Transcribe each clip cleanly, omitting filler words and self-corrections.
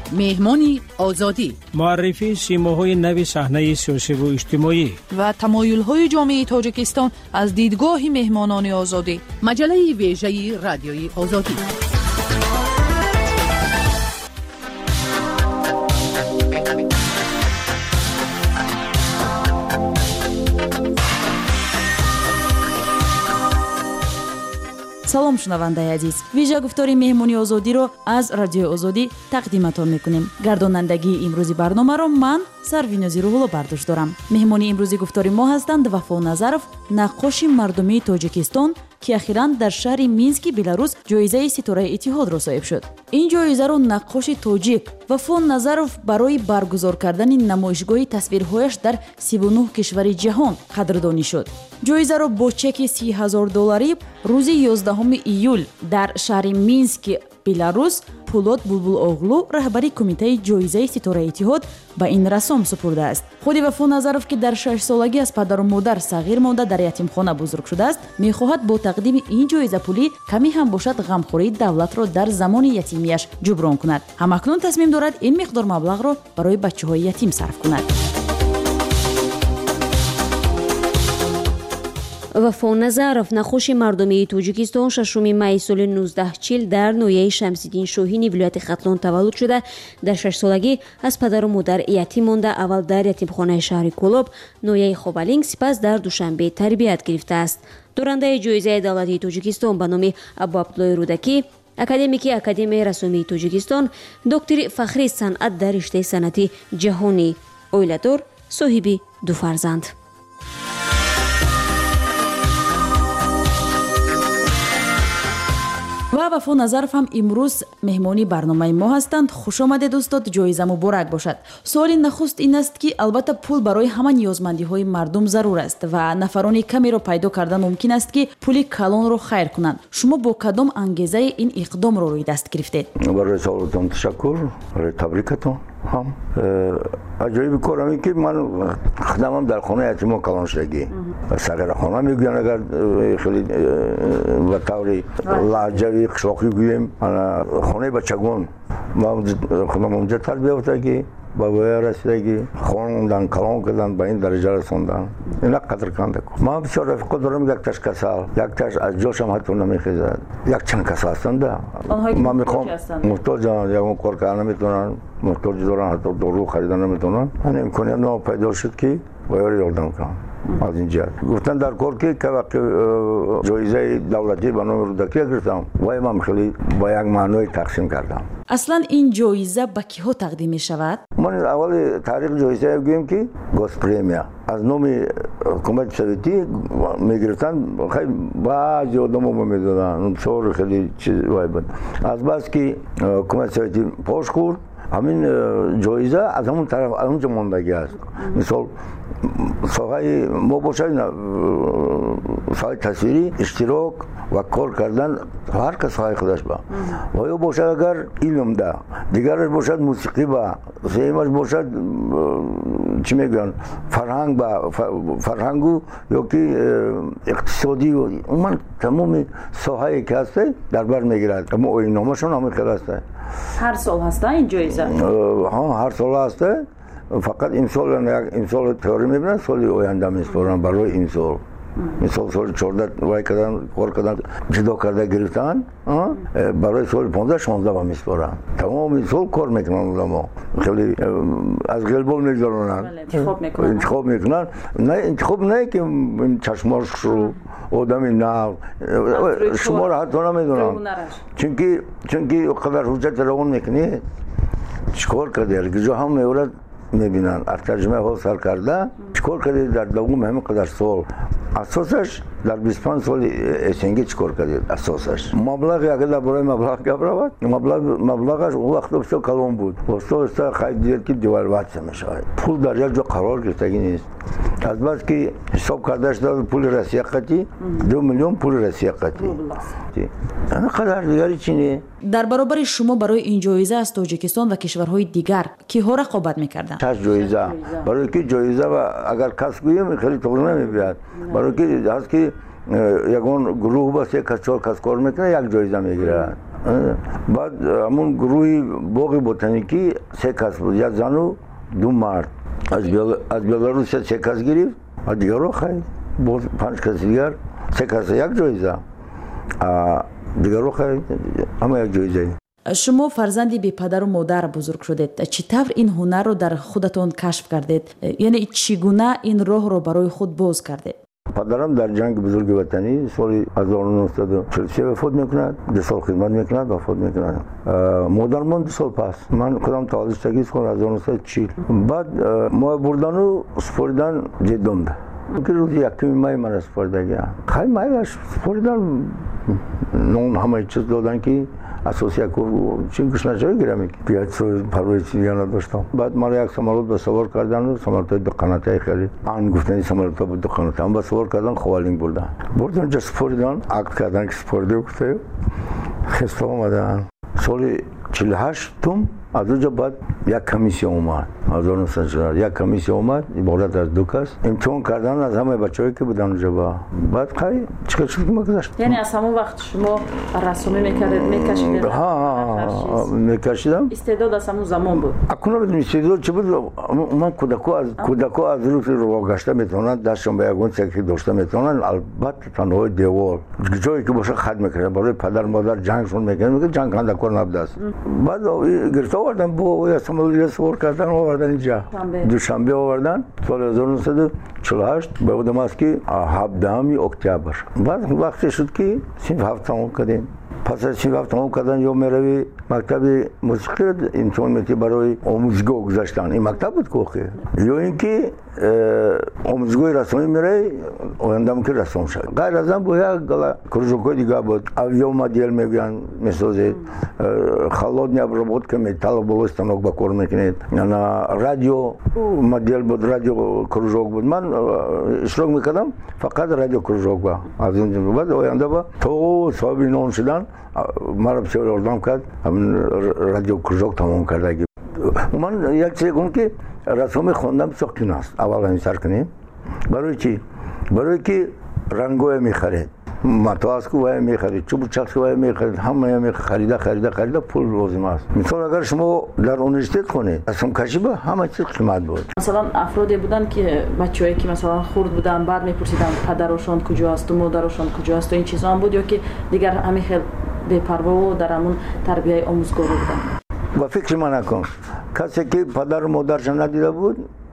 مهمانی آزادی، معرفی سیماهای نوی صحنه سیاسی و اجتماعی و تمایل‌های جامعه تاجیکستان از دیدگاه مهمانان آزادی. مجله ویژه رادیوی آزادی. салом шунавандаи азиз, вижа гуфтори меҳмони озодиро аз радиои озодӣ тақдиматон мекунем. гардонандагии имрӯзи барномаро ман сарвинози рӯҳулло бардошт дорам. меҳмони имрӯзи гуфтори мо ҳастанд Вафо Назаров, наққоши мардумии Тоҷикистон, ки ахиран дар шаҳри Мински, Беларус, ҷоизаи Ситораи Иттиҳодро соҳиб шуд. ин ҷоизаро наққоши тоҷик Вафо Назаров барои баргузор кардани намоишгоҳи тасвирҳояш дар 39 кишвари ҷаҳон қадрдонӣ шуд. ҷоизаро бо чеки $30,000 рӯзи 11 июл дар шаҳри Мински, Беларус, Пулот Булбулоғлу, раҳбари кумитаи ҷоизаи Ситораи Иттиҳод, ба ин расом супурдааст. худи Вафо Назаров, ки дар 6 солагӣ аз падару модар сағир монда дар ятимхона бузург шудааст, мехоҳад бо тақдими ин ҷоиза пулӣ каме ҳам бошад ғамхории давлатро дар замони ятимияш ҷуброн кунад. ҳамакнун тасмим дорад ин миқдор маблағро барои бачаҳои ятим сарф кунад. Вафо Назаров, наққоши мардумии Тоҷикистон, 6 майи соли 1940 дар ноҳияи Шамсиддин Шоҳини вилояти Хатлон таваллуд шуда, дар 6 солагӣ аз падару модар ятим монда, аввал дар ятимхонаи шаҳри Колоб, ноҳияи Хобалинг, сипас дар Душанбе тарбият гирифтааст. Дорандаи ҷоизаи давлатии Тоҷикистон ба номи Абу Абдуллои Рӯдакӣ, академики Академияи расомии Тоҷикистон, доктори фахрии санъат дар риштаи санъати ҷаҳонӣ, оиладор, соҳиби 2 фарзанд. ва Вафо Назаров ҳам имрӯз меҳмони барномаи мо ҳастанд. хушомадед устод, ҷоиза муборак бошад. суоли нахуст ин аст, ки албатта пул барои ҳама ниёзмандиҳои мардум зарур аст ва нафарони камеро пайдо кардан мумкин аст, ки пули калонро хайр кунанд. шумо бо кадом ангезаи ин иқдомро рӯи даст гирифтед? барои саволатон ташаккур, барои табрикатон. аҷоиби корам ин ки ман хидамам дар хонаи ятимо калоншудагӣ сағирахона мегӯям, агар хеле ба таври лаҳҷави қишлоқӣ гӯем, хонаи бачагон худам онҷа тарбия ёфтагӣ, ба воя расидагӣ, хондан, калон кардан, ба ин дараҷа расондан. ина қадр канда кун. ман бисёр рафиқо дорам, якташ касал, якташ аз ҷошам ҳатто намехезад. якчанд касал ҳастанда. ман мехоҳам муҳтоҷанд, ягон кор кардан наметавонанд, муҳтоҷ доранд, ҳатто дору харидан наметавонанд. ан имконият но пайдо шуд, ки ба ёро ёрдам кунам. аз ин ҷиҳат гуфтан дар кор, ки вақти ҷоизаи давлатӣ ба номи Рӯдакӣ гирифтам, вай ман хеле ба як маъное тақсим кардам. аслан ин ҷоиза ба киҳо тақдим мешавад? ман аввали таърих ҷоизае гӯем, ки госпремия аз номи ҳукумати советӣ мегирифтан. хеле баъзи одамо медоданд, бисёр хеле чиз вай буд. азбас ки ҳукумати советӣ пош хӯрд, ҳамин ҷоиза аз ҳамон тараф онҷа мондагӣ аст. мисол соҳаи мо бошад, соҳаи тасвирӣ, иштирок ва кор кардан, ҳар кас соҳаи худаш ба. ва ё бошад агар илмда, дигараш бошад мусиқӣ ба, сеюмаш бошад чӣ мегӯянд фарҳанг ба, фарҳангу ё ки иқтисодӣ, умуман тамоми соҳае ки ҳаста дар бар мегирад. мо оинномашон ҳамин хел аста. ҳар сол ҳаста ин ҷоиза? ҳар сол ҳаста. фақат имсол имсол теорӣ мебинанд, соли оянда меспоранд барои имсол. мисол соли 14 вай кардан, кор кардан, ҷудо карда гирифтанд, барои соли 15-16 ба меспоранд. тамоми сол кор мекунанд одамо. хеле аз ғелбол мегузаронанд, интихоб мекунанд. интихоб не ки чашмошу одами нав шуморо ҳатто намедонанд, чунки қадар ҳуҷҷати равон мекунӣ, чикор кардед, ҷо ҳам меорад мебинанд. аз тарҷумаи ҳол сар карда чикор кардед дар давоми ҳамин қадар сол. асосаш дар 25 соли эсенги чикор кардед. асосаш маблағи, агар дар бораи маблағ гап равад, маблағаш он вақто бисёр калон буд. оста хайд дидед ки девальватсия мешавад. пул дар як ҷо қарор гирифтагӣ нест. азбас ки ҳисоб карда шуда пули расияқатӣ 2 миллион пули расияқатӣ. ана қадар дигари чӣ не. дар баробари шумо барои ин ҷоиза аз Тоҷикистон ва кишварҳои дигар киҳо рақобат мекарданд? 6 ҷоиза. барои ки ҷоиза ва агар кас гӯем хеле тоғри намебиёяд. барои ки ҳаст ки ягон гурӯҳ ба 3 кас 4 кас кор мекунад, як ҷоиза мегирад. بعد همون گروه باغ بوتانیکی 3 کس بود، یک زن و 2 مرد. از بلاروس 3 کس گرفت و دیگر رو خرید. باز 5 کس دیگر، 3 کس یک جایزه، دیگر رو خرید، همه یک جایزه. شما فرزندی بی پدر و مادر بزرگ شدید. چطور این هنر رو در خودتون کشف کردید؟ یعنی چگونه این راه رو برای خود باز کردید؟ پدرم در جنگ بزرگ وطنی سال 1943 وفات میکند، 2 سال خدمت میکند وفات میکند. مادرم 2 سال پس، من خودم تولدشگی سال 1940. بعد ما بردن و سپردن جدم ده که روز 1 مای من سپردگی خیلی مایش سپردن، نون همه چیز دادن که اساسی چین گشنجایی گیرم بیاد سو پروی چیزی نداشتم. بعد ما یک سمارت به سوار کردن و سمارت دو قناتی خیلی آن گفتنی سمارت بود دو قناتی هم به سوار کردن خوالینگ بردن جا سپردن عقد کردن که سپرده گفته خسته آمدن. سال 48 از اونجا بعد یک کمیسیون اومد، از 1940 یک کمیسیون اومد عبارت از 2 کس امتحان کردن از همه بچه‌ای که بودن اونجا. بعد خیلی چیکار می‌کردید؟ یعنی از همون وقت شما رسومی می‌کشیدید؟ ها می‌کشیدم. استعداد از همون زمان بود. اکنون بدون استعداد چه بود؟ من کودکو از روز رو گشته میتونن دستشون به یگون چکی داشته میتونن. البته تنها دیوار جایی که باشه خدمت می‌کنه برای پدر مادر جنگشون می‌کنه، جنگ کندکار نبوده است. بعد گرفته آوردن با اسماعیلی سوار کردن آوردن اینجا دوشنبه آوردن سال 1948 به بودم است که 17 اکتبر. بعد وقتی شد که صنف 7 تمام کردیم. پس از صنف 7 تمام کردن یا میروی مکتب موسیقی امتحان میتی برای آموزگاه گذاشتن. این مکتب بود کوخه یا اینکه آموزگاه رسمی میره آیندم که رسم شد. غیر از آن باید کروژوکای دیگه بود. یا مدیل میگن میسازید، خلودنی ابروبود که میتال بالا ستانوک با کار میکنید. نه رادیو مدیل بود، رادیو کروژوک بود. من اشتراک میکردم فقط رادیو کروژوک با. از این بعد آینده با تو صاحب نام شدن مرا بسیار اردام کرد. همین رادیو کروژوک تمام کرده. من یک چیز گفتم که رسم خواندم ساختن است. اول همین سر کنیم. برای چی؟ برای که رنگوی میخرید، متواس کوی میخرید، چوب چاقس کوی میخرید، همه خریده پول لازم است. مثلا اگر شما در اونیورسیته خونید، رسم کشی با همه چیز قیمت بود. مثلا افرادی بودن که بچه‌ای که مثلا خرد بودن بعد میپرسیدن پدرشون کجاست و مادرشون کجاست و این چیزا هم بود یا که دیگر همین خیلی بی‌پروا و در همون تربیت آموزگار بودن. و فکر من نکن کسی که پدر و مادرش ندیده بود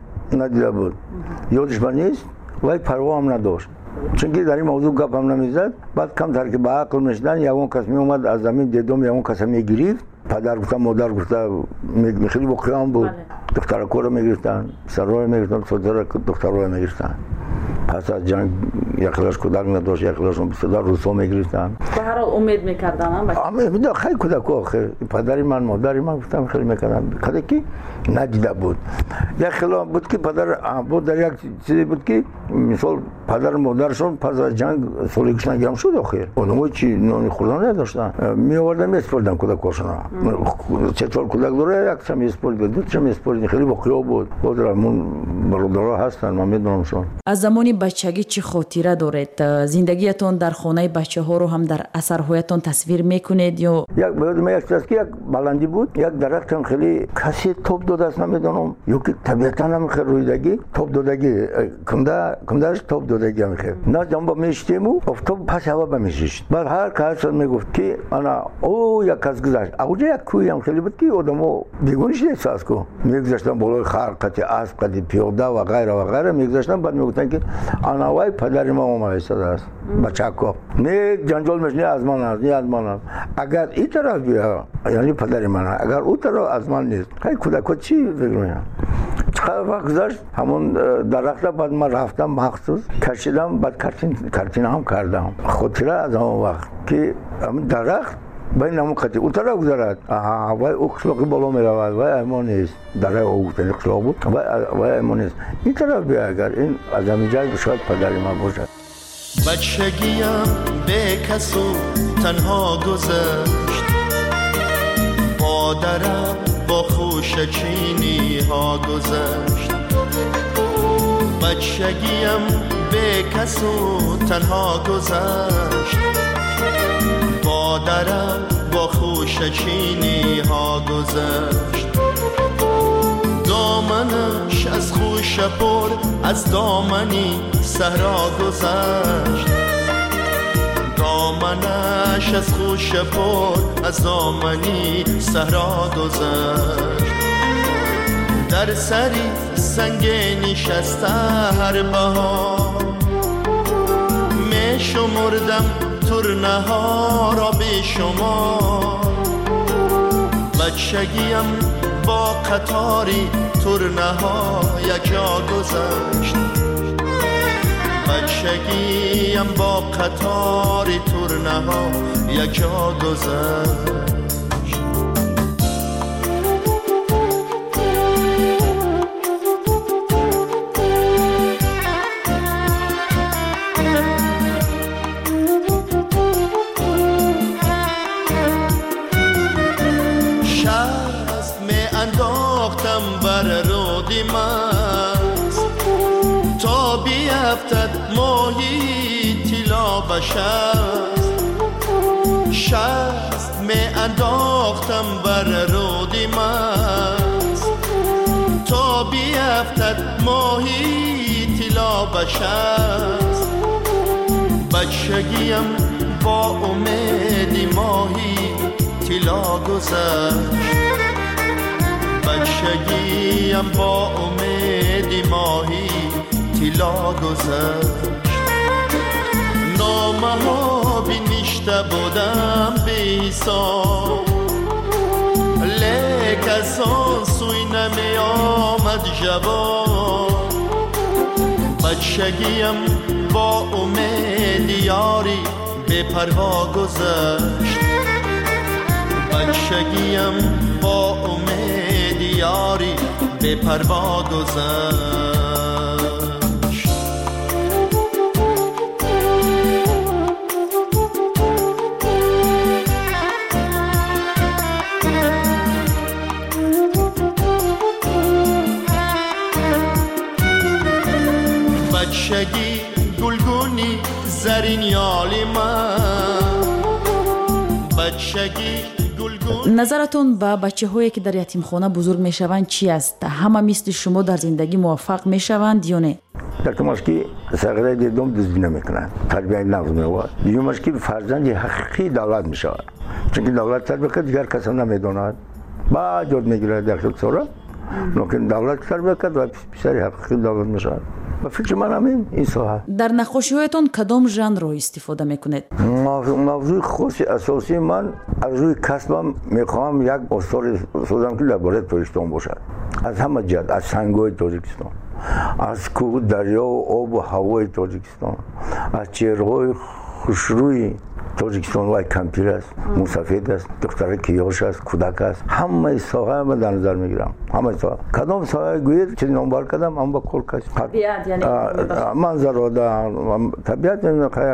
یادش نیست و پروا هم نداشت، چون که در این موضوع گپ هم نمیزد. بعد کم تر که به عقل میشدن یگون کس می اومد از زمین دیدم یگون کس میگرفت، پدر گفت مادر گفت خیلی بخیام بود. دختر کور میگرفتن، سرای میگرفتن، صدر دخترای میگرفتن. پس از جنگ یکلاش کودک نداشت، یکلاشون بسیار روسا میگرفتن. به هر حال امید میکردن هم امید خیلی کودکو آخه پدری من مادری من گفتم خیلی میکردن کدی که ندیده بود. یک خلاف بود که پدر بود در یک چیزی بود که مثال پدر مادرشون پس از جنگ سالگیش نگیرم شد آخر اونم چی نون خوردن نداشتن، می آوردن میسپردن کودکاشون. چطور کودک داره یک چم میسپرد دو چم میسپرد خیلی بخیا بود. بودرمون برادرها هستن من میدونمشون. از زمانی بچگی چه خاطره دارید؟ زندگیتون در خانه بچه‌ها رو هم در اثرهایتون تصویر میکنید یا یک چیزی که یک بلندی بود، یک درخت خیلی کسی توپ داده است نمیدونم یا که طبیعتا هم خیلی رویدگی توپ دادگی کندهش توپ دادگی هم خیلی نه جنبا میشتیم و افتاد پس هوا بمیشید. بعد هر کس میگفت که انا او یک کس گذشت اونجا یک کوی هم خیلی بود که آدمو دیگونیش احساس کو میگذاشتن بالای خرقتی اسب قدی پیاده و غیره میگذاشتن. بعد میگفتن که انا وای پدر ما اومده است بچه‌کو نه جنجال میشنه از من است اگر این طرف بیا یعنی پدر من، اگر اون طرف از من نیست خیلی کودکو چی فکر میکنم. چقدر وقت گذشت همون درخت بعد من رفتم مخصوص کشیدم بعد کارتین هم کردم. خاطره از اون وقت که همون درخت بین همون قطعی اون طرف گذارد وای اخلاقی بالا میرود وای امان نیست در او اخلاق بود وای امان نیست این طرف بیا اگر این از همین جای شاید پدری من باشد. بچگیم به کس و تنها گذشت، مادرم با خوشچینی ها گذشت. بچگیم به کس و تنها گذشت، مادرم با خوشچینی ها گذشت. دامنش از خوش پر از دامنی صحرا گذشت. دامنش از خوش پر از دامنی صحرا گذشت. در سری سنگ نشسته هر بهار می شمردم ترنه ها را به شما. بچگیم با قطاری ترنه ها یکجا گذشت. بچگیم با قطاری ترنه ها یکجا گذشت. بر رودی مست تا بیفتد ماهی طلا به شست می انداختم بر رودی مست تا بیفتد ماهی طلا به شست. بچگیم با امید ماهی طلا گذشت. بچگیم با امید ماهی طلا گذشت. نامه ها بنوشته بودم به حساب لیک از آن سوی نمی آمد جواب. بچگیم با امید یاری به پروا گذشت. بچگیم با امید یاری به پروا گذشت. بچگی گلگونی زرین یالی من. بچگی назаратон ба бачаҳое ки дар ятимхона бузург мешаванд чи аст? ҳама мисли шумо дар зиндагӣ муваффақ мешаванд ё не? یکمش که صغیره دیدم دزدی نمیکنن، تربیت نفس میواد. دیگه‌مش که فرزند حقیقی دولت میشود. چون که دولت تربیت کرد دیگر کس نمیداند. بعد یاد میگیره در شد سورا. لیکن دولت تربیت کرد و پسری حقیقی دولت میشود. و فکر من همین این ساحه. در نقاشی‌هایتان کدام ژانر رو استفاده میکنید؟ موضوع خاص اساسی من از روی کسبم میخوام یک آثار سازم که درباره تاجیکستان باشد. از همه جهت، از سنگ‌های تاجیکستان، از کوه دریا و آب و هوای تاجیکستان، از چهره‌های خوشروی تاجیکستان و کمپیر است، موسفید است، دختر کیاش است، کودک است. همه ساحه من در نظر میگیرم. همه ساحه. کدام ساحه گوید چه نامبر کردم اما با کل کس. طبیعت یعنی منظر در طبیعت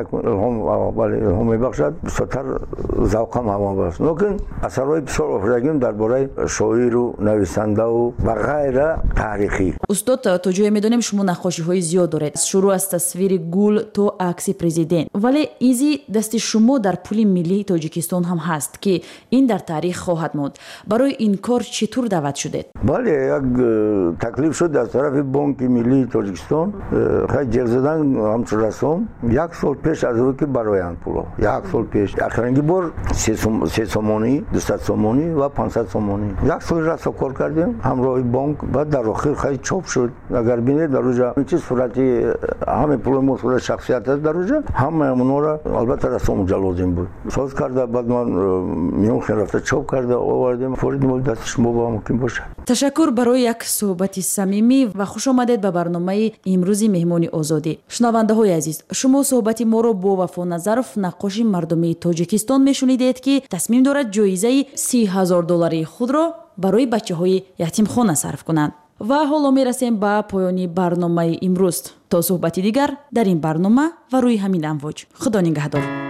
الهام میبخشد. بسیار ذوقم هم است. لیکن اثرهای بسیار افزایشم درباره شاعر و نویسنده و غیره تاریخی. استاد تا جایی میدونیم شما نقاشی‌های زیاد دارید. شروع از تصویر گل تا عکس پرزیدنت. ولی ایزی دست شما در پول ملی تاجیکستان هم هست که این در تاریخ خواهد ماند. برای این کار چطور دعوت شدید؟ بله، یک تکلیف شد از طرف بانک ملی تاجیکستان. خیلی جلب زدن همچون رسوم. یک سال پیش از او که برای آن پول. یک سال پیش. آخرینگی بار 3 سومانی، 200 سومانی و 500 سومانی. یک سال رسو کار کردیم همراه بانک. بعد در آخر خیلی چاپ شد. اگر بینید در اونجا این چیز صورتی همه پول مسئول شخصیت است در اونجا. همه اونا را البته رسوم لازم بود. ساز کرده بعد من میون رفته چاپ کرده آوردیم. فورد مول دست شما با ممکن باشه. تشکر برای یک صحبت صمیمی و خوش آمدید به برنامه امروزی مهمانی آزادی. شنونده‌های عزیز، شما صحبت ما رو با وفا نظرف نقاش مردمی تاجیکستان میشنیدید که تصمیم دارد جایزه $30,000 خود را برای بچه‌های یتیمخانه صرف کنند. و حالا میرسیم به پایانی برنامه امروز. تا صحبتی دیگر در این برنامه و روی همین امواج. خدا نگهدار.